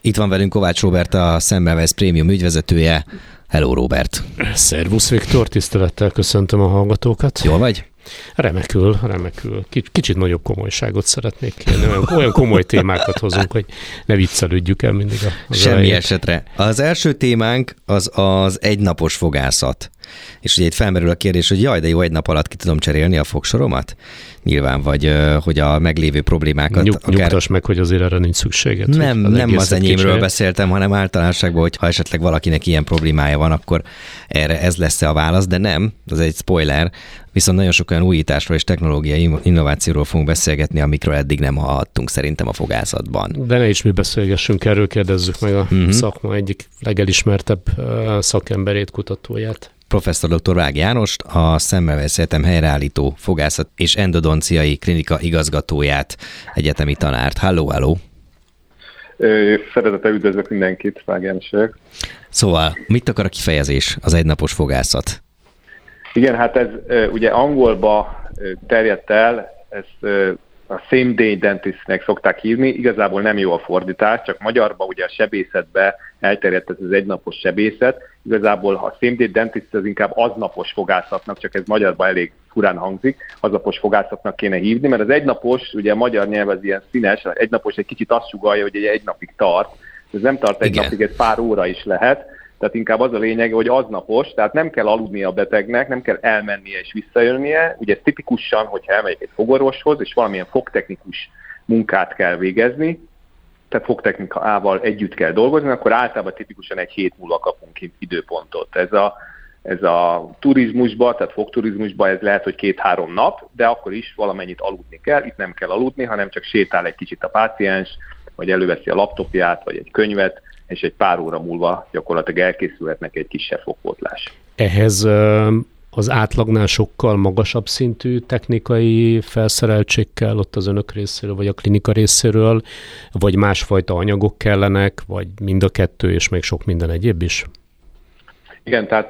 Itt van velünk Kovács Róbert, a Semmelweis Premium ügyvezetője. Hello, Róbert! Szervusz, Viktor, tisztelettel köszöntöm a hallgatókat. Jól vagy? Remekül. Kicsit nagyobb komolyságot szeretnék kérni. Olyan komoly témákat hozunk, hogy ne viccelődjük el mindig Semmi elejét. Esetre. Az első témánk az egynapos fogászat. És ugye itt felmerül a kérdés, hogy jaj, de jó, egy nap alatt ki tudom cserélni a fogsoromat? Nyilván, vagy hogy a meglévő problémákat... Nyugtass meg, hogy azért erre nincs szükséged. Nem az enyémről beszéltem, hanem általánosságban, hogy ha esetleg valakinek ilyen problémája van, akkor erre ez lesz a válasz, de nem, az egy spoiler, viszont nagyon sok olyan újításról és technológiai innovációról fogunk beszélgetni, amikről eddig nem hallhattunk szerintem a fogászatban. De ne is mi beszélgessünk erről, kérdezzük meg a szakma egyik legelismertebb szakemberét, kutatóját. Professzor dr. Vág Jánost, a Semmelweis Egyetem helyreállító fogászat és endodonciai klinika igazgatóját, egyetemi tanárt. Halló! Szeretettel üdvözlök mindenkit, Vág János vagyok. Szóval, mit akar a kifejezés, az egynapos fogászat? Igen, hát ez ugye angolba terjedt el, ezt a same day dentistnek szokták hívni, igazából nem jó a fordítás, csak magyarban ugye a sebészetbe elterjedt ez az egynapos sebészet, igazából a same day dentist az inkább aznapos fogászatnak, csak ez magyarban elég furán hangzik, aznapos fogászatnak kéne hívni, mert az egynapos, ugye a magyar nyelv az ilyen színes, egynapos egy kicsit azt sugallja, hogy egy napig tart, ez nem tart egy napig, ez pár óra is lehet, tehát inkább az a lényeg, hogy aznapos, tehát nem kell aludnia a betegnek, nem kell elmennie és visszajönnie. Ugye ez tipikusan, hogyha elmegyek egy fogorvoshoz, és valamilyen fogtechnikus munkát kell végezni, tehát fogtechnikával együtt kell dolgozni, akkor általában tipikusan egy hét múlva kapunk időpontot. Ez a turizmusban, tehát fogturizmusban ez lehet, hogy 2-3 nap, de akkor is valamennyit aludni kell. Itt nem kell aludni, hanem csak sétál egy kicsit a páciens, vagy előveszi a laptopját, vagy egy könyvet, és egy pár óra múlva gyakorlatilag elkészülhetnek egy kisebb fogpótlás. Ehhez az átlagnál sokkal magasabb szintű technikai felszereltség kell ott az önök részéről, vagy a klinika részéről, vagy másfajta anyagok kellenek, vagy mind a kettő, és még sok minden egyéb is? Igen, tehát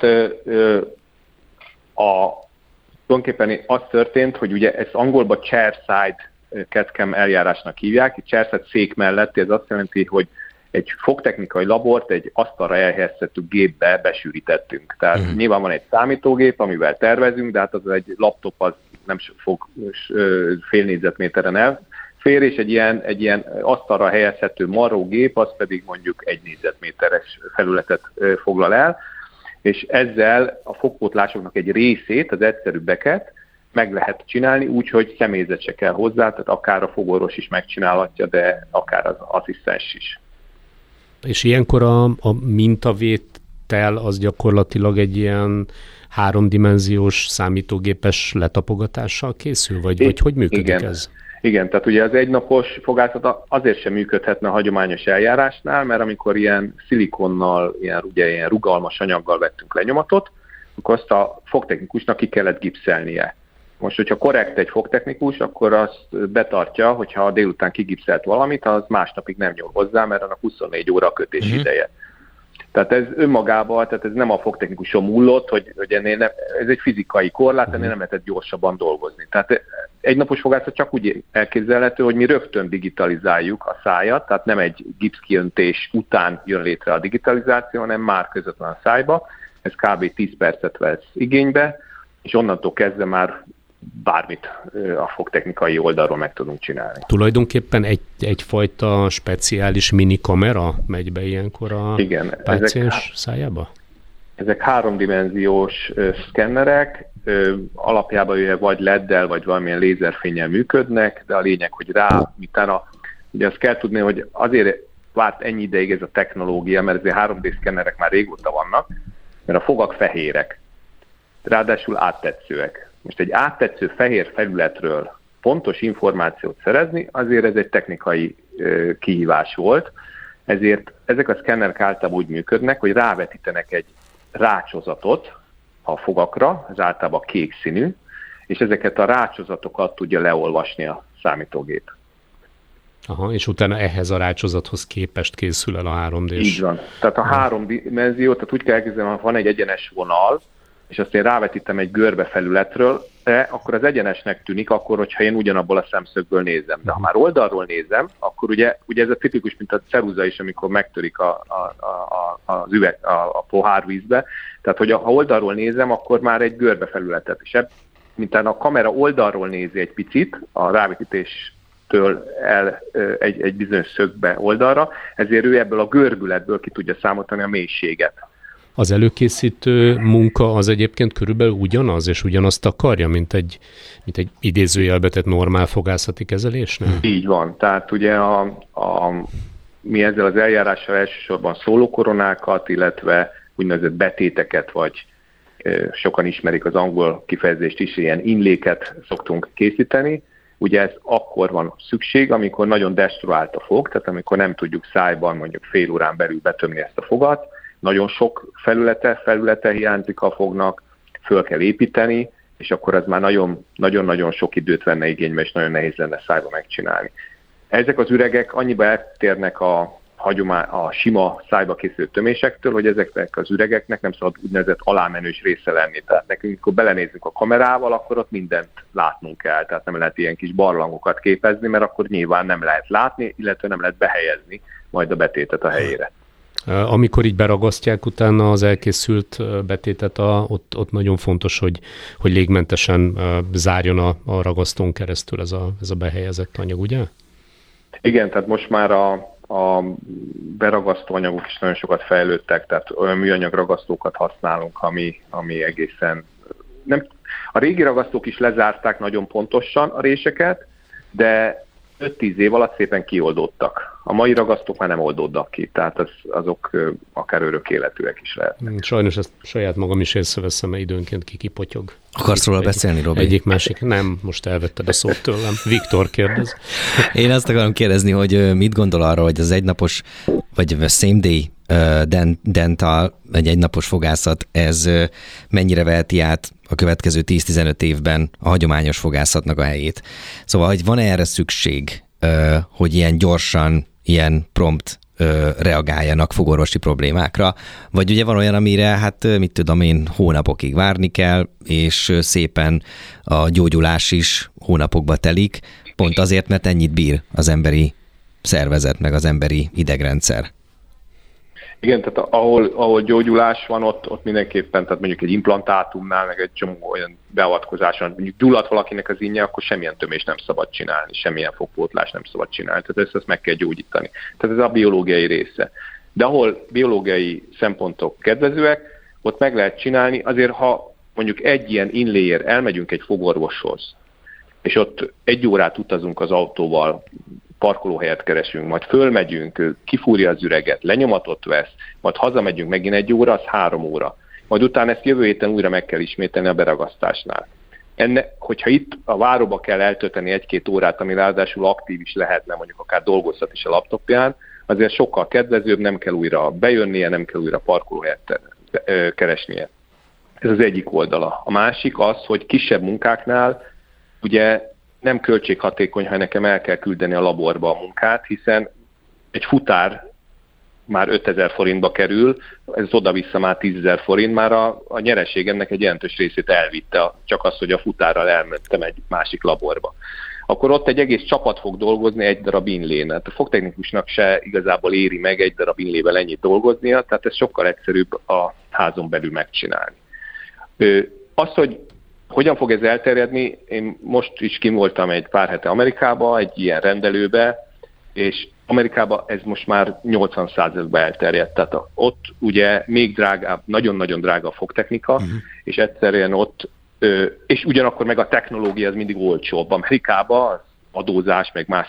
tulajdonképpen az történt, hogy ugye ezt angolban chairside CAD/CAM eljárásnak hívják, itt chairside szék melletti, ez azt jelenti, hogy egy fogtechnikai labort egy asztalra elhelyezhető gépbe besűrítettünk. Tehát nyilván van egy számítógép, amivel tervezünk, de hát az egy laptop az nem fog fél négyzetméteren elfér, és egy ilyen asztalra helyezhető marrógép, az pedig mondjuk 1 négyzetméteres felületet foglal el, és ezzel a fogpótlásoknak egy részét, az egyszerűbbeket meg lehet csinálni, úgyhogy személyzet se kell hozzá, tehát akár a fogorvos is megcsinálhatja, de akár az asszisztens is. És ilyenkor a mintavétel az gyakorlatilag egy ilyen 3-dimenziós számítógépes letapogatással készül? Vagy hogy működik ez? Igen, tehát ugye az egynapos fogászat azért sem működhetne a hagyományos eljárásnál, mert amikor ilyen szilikonnal, ilyen rugalmas anyaggal vettünk lenyomatot, akkor azt a fogtechnikusnak ki kellett gipszelnie. Most, hogyha korrekt egy fogtechnikus, akkor azt betartja, hogyha délután kigipszelt valamit, az másnapig nem nyúl hozzá, mert annak 24 óra a kötés ideje. Tehát ez önmagában, tehát ez nem a fogtechnikuson múlott, hogy ennél nem, ez egy fizikai korlát, ennél nem lehetett gyorsabban dolgozni. Tehát egynapos fogászat csak úgy elképzelhető, hogy mi rögtön digitalizáljuk a szájat, tehát nem egy gipszkijöntés után jön létre a digitalizáció, hanem már közvetlen a szájba. Ez kb. 10 percet vesz igénybe, és onnantól kezdve már bármit a fogtechnikai oldalról meg tudunk csinálni. Tulajdonképpen egyfajta speciális mini kamera megy be ilyenkor a páciens szájába? Ezek 3-dimenziós szkennerek, alapjában ugye vagy LED-del, vagy valamilyen lézerfénnyel működnek, de a lényeg, hogy utána, ugye azt kell tudni, hogy azért várt ennyi ideig ez a technológia, mert ezért 3D szkennerek már régóta vannak, mert a fogak fehérek, ráadásul áttetszőek. Most egy áttetsző fehér felületről pontos információt szerezni, azért ez egy technikai kihívás volt, ezért ezek a szkennerek általában úgy működnek, hogy rávetítenek egy rácsozatot a fogakra, ez általában kék színű, és ezeket a rácsozatokat tudja leolvasni a számítógép. Aha, és utána ehhez a rácsozathoz képest készül el a 3D-s. Így van. Tehát a 3 dimenzió, tehát úgy kell elképzelni, ha van egy egyenes vonal, és azt én rávetítem egy görbe felületről, akkor az egyenesnek tűnik, akkor, hogyha én ugyanabból a szemszögből nézem. De ha már oldalról nézem, akkor ugye ez a tipikus, mint a ceruza is, amikor megtörik az üveg, a pohár vízbe. Tehát, hogy ha oldalról nézem, akkor már egy görbefelületet is. Mintán a kamera oldalról nézi egy picit, a rávetítéstől el egy bizonyos szögbe oldalra, ezért ő ebből a görbületből ki tudja számolni a mélységet. Az előkészítő munka az egyébként körülbelül ugyanaz, és ugyanazt akarja, mint egy idézőjelbe tett normál fogászati kezelésnél? Így van. Tehát ugye mi ezzel az eljárással elsősorban szólókoronákat, illetve úgynevezett betéteket, vagy sokan ismerik az angol kifejezést is, ilyen inléket szoktunk készíteni. Ugye ez akkor van szükség, amikor nagyon destruált a fog, tehát amikor nem tudjuk szájban mondjuk fél órán belül betömni ezt a fogat, nagyon sok felülete hiányzik a fognak, föl kell építeni, és akkor ez már nagyon-nagyon sok időt venne igénybe, és nagyon nehéz lenne szájba megcsinálni. Ezek az üregek annyiba eltérnek a sima szájba készült tömésektől, hogy ezeknek az üregeknek nem szabad úgynevezett alámenős része lenni. Tehát nekünk, amikor belenézünk a kamerával, akkor ott mindent látnunk kell. Tehát nem lehet ilyen kis barlangokat képezni, mert akkor nyilván nem lehet látni, illetve nem lehet behelyezni majd a betétet a helyére. Amikor így beragasztják utána az elkészült betétet, ott nagyon fontos, hogy légmentesen zárjon a ragasztón keresztül ez a behelyezett anyag, ugye? Igen, tehát most már a beragasztó anyagok is nagyon sokat fejlődtek, tehát olyan műanyag ragasztókat használunk, ami egészen... A régi ragasztók is lezárták nagyon pontosan a réseket, de 5-10 év alatt szépen kioldódtak. A mai ragasztók már nem oldódnak ki, tehát azok akár örök életűek is lehetnek. Sajnos ezt saját magam is észreveszem, mert időnként kipotyog. Akarsz róla beszélni, Robi? Egyik másik. Nem, most elvetted a szót tőlem. Viktor kérdez. Én azt akarom kérdezni, hogy mit gondol arra, hogy az egynapos, vagy same day dental, egy egynapos fogászat, ez mennyire veheti át a következő 10-15 évben a hagyományos fogászatnak a helyét. Szóval, hogy van-e erre szükség, hogy ilyen gyorsan, ilyen prompt reagáljanak fogorvosi problémákra, vagy ugye van olyan, amire, hát mit tudom én, hónapokig várni kell, és szépen a gyógyulás is hónapokba telik, pont azért, mert ennyit bír az emberi szervezet, meg az emberi idegrendszer. Igen, tehát ahol gyógyulás van, ott mindenképpen, tehát mondjuk egy implantátumnál, meg egy csomó olyan beavatkozáson, mondjuk gyulladt valakinek az innye, akkor semmilyen tömést nem szabad csinálni, semmilyen fogpótlás nem szabad csinálni, tehát ezt meg kell gyógyítani. Tehát ez a biológiai része. De ahol biológiai szempontok kedvezőek, ott meg lehet csinálni, azért ha mondjuk egy ilyen inlayer elmegyünk egy fogorvoshoz, és ott 1 órát utazunk az autóval, parkolóhelyet keresünk, majd fölmegyünk, kifúrja az üreget, lenyomatot vesz, majd hazamegyünk megint 1 óra, az 3 óra. Majd utána ezt jövő héten újra meg kell ismételni a beragasztásnál. Hogyha itt a váróba kell eltölteni 1-2 órát, ami ráadásul aktív is lehetne, mondjuk akár dolgozhat is a laptopján, azért sokkal kedvezőbb, nem kell újra bejönnie, nem kell újra parkolóhelyet keresnie. Ez az egyik oldala. A másik az, hogy kisebb munkáknál ugye nem költséghatékony, ha nekem el kell küldeni a laborba a munkát, hiszen egy futár már 5000 forintba kerül, ez oda-vissza már 10.000 forint, már a nyereségemnek egy jelentős részét elvitte, csak az, hogy a futárral elmentem egy másik laborba. Akkor ott egy egész csapat fog dolgozni egy darab inlén. A fogtechnikusnak se igazából éri meg egy darab inlével ennyit dolgoznia, tehát ez sokkal egyszerűbb a házon belül megcsinálni. Az, hogy hogyan fog ez elterjedni? Én most is kim voltam egy pár hete Amerikába, egy ilyen rendelőbe, és Amerikában ez most már 80%-ban elterjedt. Tehát ott ugye még drágább, nagyon-nagyon drága a fogtechnika, és egyszerűen ott, és ugyanakkor meg a technológia az mindig olcsóbb. Amerikában az adózás, meg más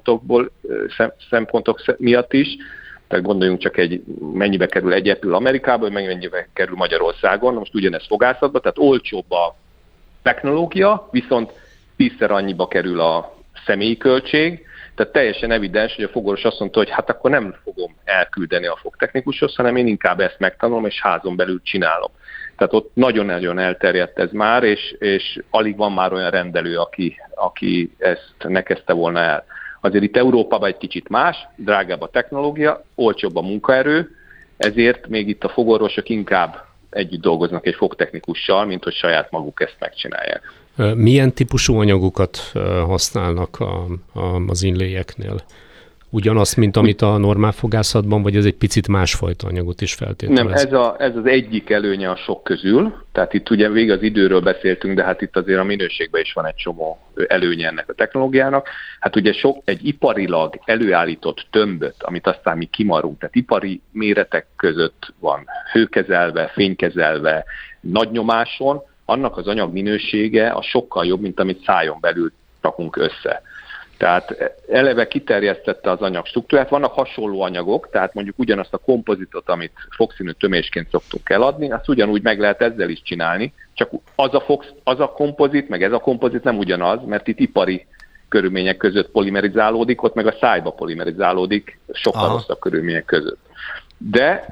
szempontok miatt is, tehát gondoljunk csak mennyibe kerül egy Apple Amerikában, mennyibe kerül Magyarországon, most ugyanez fogászatban, tehát olcsóbb a technológia, viszont 10-szer annyiba kerül a személyi költség, tehát teljesen evidens, hogy a fogorvos azt mondta, hogy hát akkor nem fogom elküldeni a fogtechnikushoz, hanem én inkább ezt megtanulom, és házon belül csinálom. Tehát ott nagyon-nagyon elterjedt ez már, és alig van már olyan rendelő, aki ezt ne kezdte volna el. Azért itt Európában egy kicsit más, drágább a technológia, olcsóbb a munkaerő, ezért még itt a fogorvosok inkább együtt dolgoznak egy fogtechnikussal, mint hogy saját maguk ezt megcsinálják. Milyen típusú anyagokat használnak az inlayeknél? Ugyanazt, mint amit a normál fogászatban, vagy ez egy picit másfajta anyagot is feltételez? Nem, ez az egyik előnye a sok közül. Tehát itt ugye végig az időről beszéltünk, de hát itt azért a minőségben is van egy csomó előnye ennek a technológiának. Hát ugye egy iparilag előállított tömböt, amit aztán mi kimarunk, tehát ipari méretek között van hőkezelve, fénykezelve, nagy nyomáson, annak az anyag minősége a sokkal jobb, mint amit szájon belül rakunk össze. Tehát eleve kiterjesztette az anyag struktúrát, vannak hasonló anyagok, tehát mondjuk ugyanazt a kompozitot, amit fogszínű tömésként szoktunk eladni, azt ugyanúgy meg lehet ezzel is csinálni, csak az a kompozit, meg ez a kompozit nem ugyanaz, mert itt ipari körülmények között polimerizálódik, ott meg a szájba polimerizálódik sokkal rosszabb körülmények között. De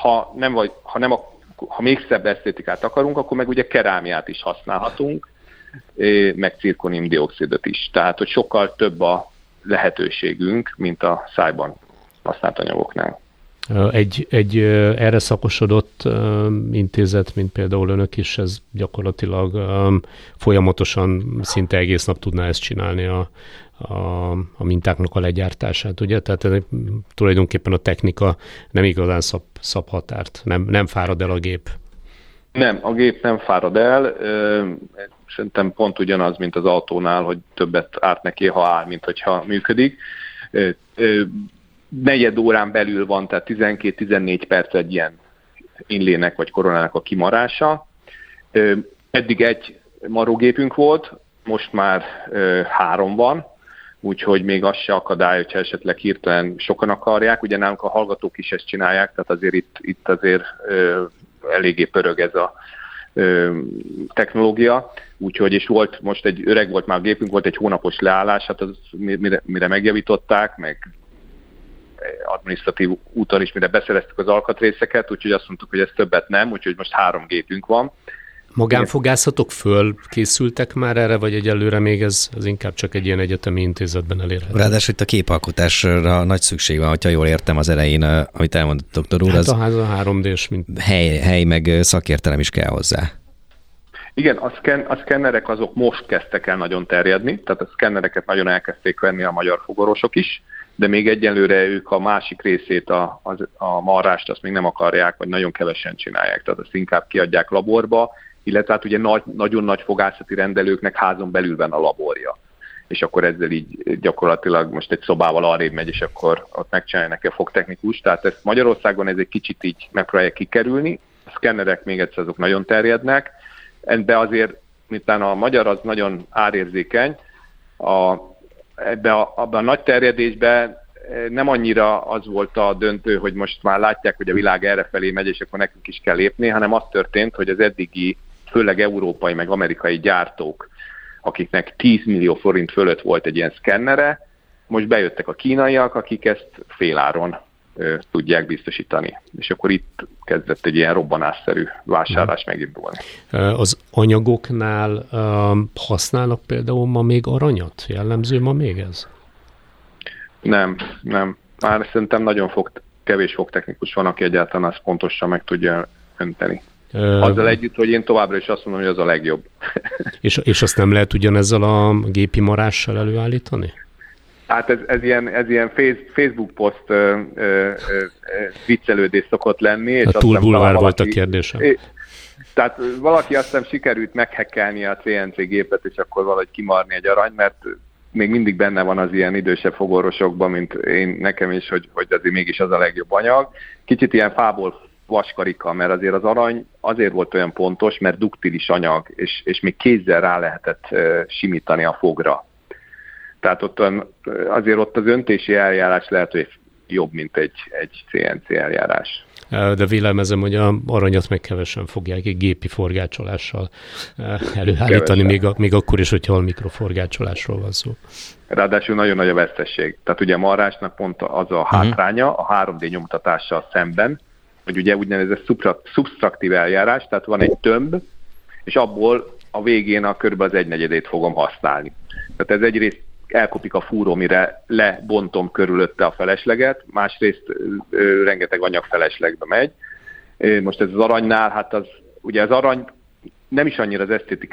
ha még szebb esztétikát akarunk, akkor meg ugye kerámiát is használhatunk, meg cirkonium-dioxidot is. Tehát, hogy sokkal több lehetőségünk, mint a szájban használt anyagoknál. Egy erre szakosodott intézet, mint például önök is, ez gyakorlatilag folyamatosan szinte egész nap tudná ezt csinálni a mintáknak a legyártását, ugye? Tehát tulajdonképpen a technika nem igazán szab határt, nem fárad el a gép. Nem, a gép nem fárad el. Szerintem pont ugyanaz, mint az autónál, hogy többet árt neki, ha áll, mint hogyha működik. Negyed órán belül van, tehát 12-14 perc egy ilyen inlének vagy koronának a kimarása. Eddig egy marógépünk volt, most már 3 van, úgyhogy még az se akadály, hogyha esetleg hirtelen sokan akarják. Ugye nálunk a hallgatók is ezt csinálják, tehát azért itt azért eléggé pörög ez a technológia, úgyhogy és most egy öreg volt már a gépünk, volt egy hónapos leállás, hát az mire megjavították, meg adminisztratív úton is, mire beszereztük az alkatrészeket, úgyhogy azt mondtuk, hogy ez többet nem, úgyhogy most 3 gépünk van. Magánfogászatok fölkészültek már erre, vagy egyelőre még ez inkább csak egy ilyen egyetemi intézetben elérhető? Ráadásul itt a képalkotásra nagy szükség van, hogyha jól értem az elején, amit elmondott doktor úr. Hát a 3D-s, mint hely meg szakértelem is kell hozzá. Igen, a szkennerek azok most kezdtek el nagyon terjedni, tehát a szkennereket nagyon elkezdték venni a magyar fogorvosok is, de még egyelőre ők a másik részét, a marrást azt még nem akarják, vagy nagyon kevesen csinálják, tehát azt inkább kiadják laborba, illetve hát ugye nagyon nagy fogászati rendelőknek házon belül van a laborja. És akkor ezzel így gyakorlatilag most egy szobával arrébb megy, és akkor ott megcsinálja neki a fogtechnikus. Tehát ezt Magyarországon ez egy kicsit így megpróbálják kikerülni. A szkennerek még egyszer azok nagyon terjednek, de azért, miután a magyar az nagyon árérzékeny, abban a nagy terjedésben nem annyira az volt a döntő, hogy most már látják, hogy a világ errefelé megy, és akkor nekünk is kell lépni, hanem az történt, hogy az eddigi, főleg európai meg amerikai gyártók, akiknek 10 millió forint fölött volt egy ilyen szkennere, most bejöttek a kínaiak, akik ezt féláron tudják biztosítani. És akkor itt kezdett egy ilyen robbanásszerű vásárlás megindulni. Az anyagoknál használnak például ma még aranyat? Jellemző ma még ez? Nem. Már szerintem nagyon kevés fogtechnikus van, aki egyáltalán azt pontosan meg tudja önteni. Azzal együtt, hogy én továbbra is azt mondom, hogy az a legjobb. És azt nem lehet ugyanezzel a gépi marással előállítani? Hát ez ilyen Facebook poszt viccelődés szokott lenni. És túl bulvár volt a kérdésem. Tehát valaki azt hiszem sikerült meghekkelni a CNC gépet, és akkor valahogy kimarni egy arany, mert még mindig benne van az ilyen idősebb fogorvosokban, mint nekem is, hogy azért mégis az a legjobb anyag. Kicsit ilyen fából vaskarika, mert azért az arany azért volt olyan pontos, mert duktilis anyag, és még kézzel rá lehetett simítani a fogra. Tehát azért ott az öntési eljárás lehet, hogy jobb, mint egy CNC eljárás. De vélelmezem, hogy a aranyat meg kevesen fogják egy gépi forgácsolással előállítani, még akkor is, hogyha a mikroforgácsolásról van szó. Ráadásul nagyon nagy a vesztesség. Tehát ugye a marrásnak pont az a hátránya a 3D nyomtatással szemben, hogy ugye úgynevezett szubsztraktív eljárás, tehát van egy tömb, és abból a végén körülbelül az 1/4 fogom használni. Tehát ez egyrészt elkopik a fúró, mire lebontom körülötte a felesleget, másrészt rengeteg anyag feleslegbe megy. Most ez az aranynál, hát ugye az arany nem is annyira az esztétika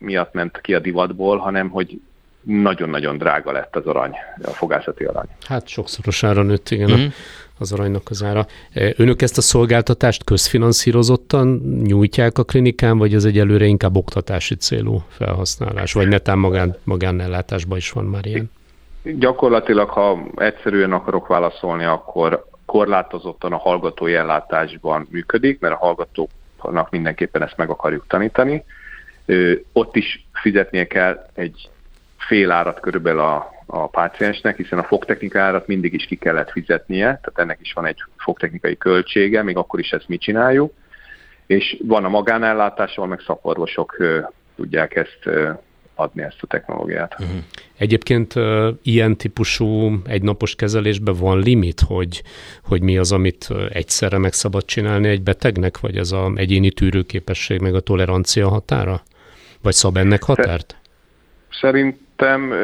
miatt ment ki a divatból, hanem hogy nagyon-nagyon drága lett az arany, a fogászati arany. Hát sokszorosára nőtt, igen, az aranynak az ára. Önök ezt a szolgáltatást közfinanszírozottan nyújtják a klinikán, vagy ez egyelőre inkább oktatási célú felhasználás, vagy netán magánellátásban is van már ilyen? Gyakorlatilag, ha egyszerűen akarok válaszolni, akkor korlátozottan a hallgatói ellátásban működik, mert a hallgatóknak mindenképpen ezt meg akarjuk tanítani. Ott is fizetnie kell egy fél árat körülbelül a páciensnek, hiszen a fogtechnika árat mindig is ki kellett fizetnie, tehát ennek is van egy fogtechnikai költsége, még akkor is ezt mi csináljuk, és van a magánellátás, ahol meg szakorvosok tudják ezt adni, ezt a technológiát. Egyébként ilyen típusú egynapos kezelésben van limit, hogy mi az, amit egyszerre meg szabad csinálni egy betegnek, vagy ez az egyéni tűrőképesség meg a tolerancia határa? Vagy szab ennek határt? Szerintem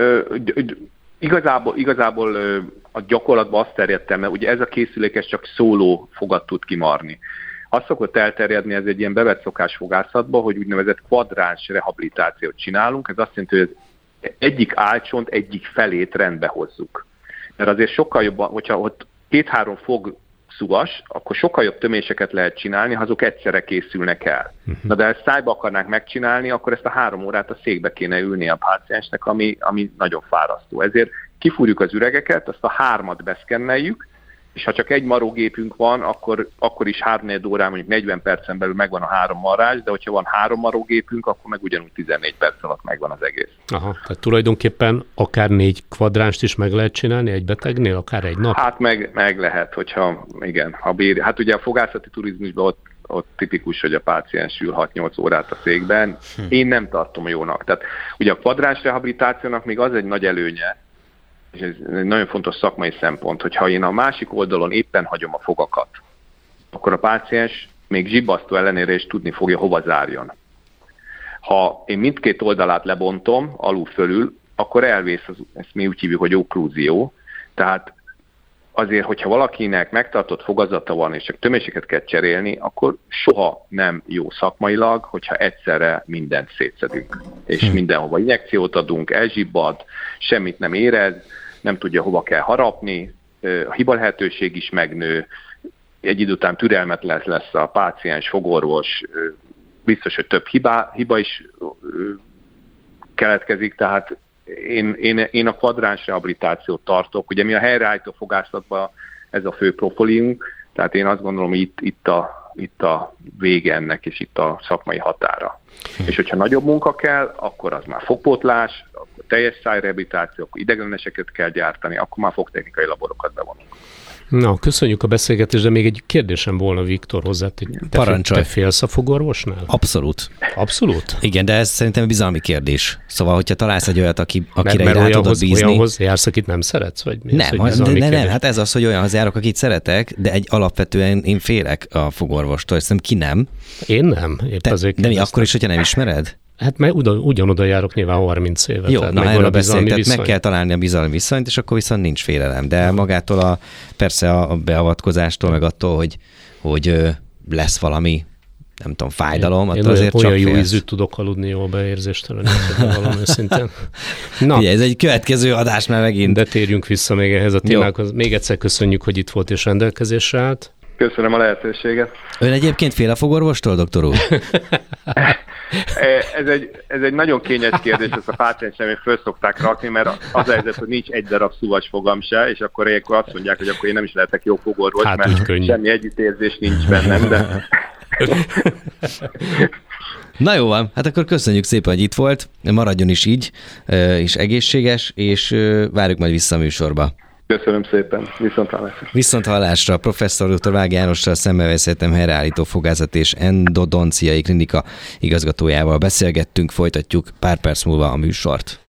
igazából a gyakorlatban azt terjedtem, mert ugye ez a készülék ez csak szóló fogat tud kimarni. Azt szokott elterjedni, ez egy ilyen bevett szokás fogászatban, hogy úgynevezett kvadráns rehabilitációt csinálunk. Ez azt jelenti, hogy egyik álcsont egyik felét rendbe hozzuk. Mert azért sokkal jobban, hogyha ott 2-3 fog szugas, akkor sokkal jobb töméseket lehet csinálni, ha azok egyszerre készülnek el. Na de ezt szájba akarnák megcsinálni, akkor ezt a 3 órát a székbe kéne ülni a páciensnek, ami nagyon fárasztó. Ezért kifúrjuk az üregeket, azt a 3-at beszkenneljük, és ha csak egy marógépünk van, akkor is 3-4 órán, mondjuk 40 percen belül megvan a 3 marrás, de hogyha van 3 marógépünk, akkor meg ugyanúgy 14 perc alatt megvan az egész. Aha, tehát tulajdonképpen akár 4 kvadránst is meg lehet csinálni egy betegnél, akár egy nap? Hát meg lehet, hogyha igen, ha bír. Hát ugye a fogászati turizmusban ott tipikus, hogy a páciens ül 6-8 órát a székben. Én nem tartom jónak. Tehát ugye a kvadráns rehabilitációnak még az egy nagy előnye, és ez egy nagyon fontos szakmai szempont, hogyha én a másik oldalon éppen hagyom a fogakat, akkor a páciens még zsibbasztó ellenére is tudni fogja, hova zárjon. Ha én mindkét oldalát lebontom, alul-fölül, akkor elvész, ezt mi úgy hívjuk, hogy okkluzió. Tehát azért, hogyha valakinek megtartott fogazata van, és csak töméseket kell cserélni, akkor soha nem jó szakmailag, hogyha egyszerre mindent szétszedünk. És mindenhova injekciót adunk, elzsibbad, semmit nem érez, nem tudja, hova kell harapni, a hiba lehetőség is megnő, egy idő után türelmetlen lesz a páciens, fogorvos, biztos, hogy több hiba is keletkezik, tehát én a kvadráns rehabilitációt tartok. Ugye mi a helyreállító fogászatban ez a fő profilunk, tehát én azt gondolom, hogy itt a vége ennek, és itt a szakmai határa. És hogyha nagyobb munka kell, akkor az már fogpótlás, akkor teljes szájrehabilitáció, akkor ideigleneseket kell gyártani, akkor már fogtechnikai laborokat bevonunk. Na, köszönjük a beszélgetést, de még egy kérdésem volna Viktor hozzá. Te félsz a fogorvosnál? Abszolút. Abszolút? Igen, de ez szerintem bizalmi kérdés. Szóval, hogyha találsz egy olyat, akire rá tudod bízni. Olyanhoz jársz, akit nem szeretsz? Vagy mi nem, hát ez az, hogy olyanhoz járok, akit szeretek, de alapvetően én félek a fogorvostól, hiszem ki nem. Én nem. De mi akkor is, hogyha nem ismered? Hát mert ugyanoda járok nyilván 30 éve. Jó, na erről beszélünk, tehát meg kell találni a bizalmi viszonyt, és akkor viszont nincs félelem. De magától persze a beavatkozástól, meg attól, hogy lesz valami, nem tudom, fájdalom, attól azért csak olyan jó ízűt tudok aludni jól beérzéstelenítve valami őszintén. Na, ugye, ez egy következő adás már megint. De térjünk vissza még ehhez a témákhoz. Még egyszer köszönjük, hogy itt volt és rendelkezésre állt. Köszönöm a lehetőséget. Ön egyébként fél a fogorvostól, doktor úr? Ez egy nagyon kényes kérdés, ezt a páciensem föl szokták rakni, mert az a helyzet, hogy nincs egy darab szúvas fogam se, és akkor ilyenkor azt mondják, hogy akkor én nem is lehetek jó fogorvos, hát mert semmi együttérzés nincs bennem, de... Na jó van, hát akkor köszönjük szépen, hogy itt volt, maradjon is így, és egészséges, és várjuk majd vissza a műsorba. Köszönöm szépen, Viszonthallásra. Professzor dr. Vág Jánossal, Szemmelweis helyreállító fogászat és endodonciai klinika igazgatójával beszélgettünk, folytatjuk pár perc múlva a műsort.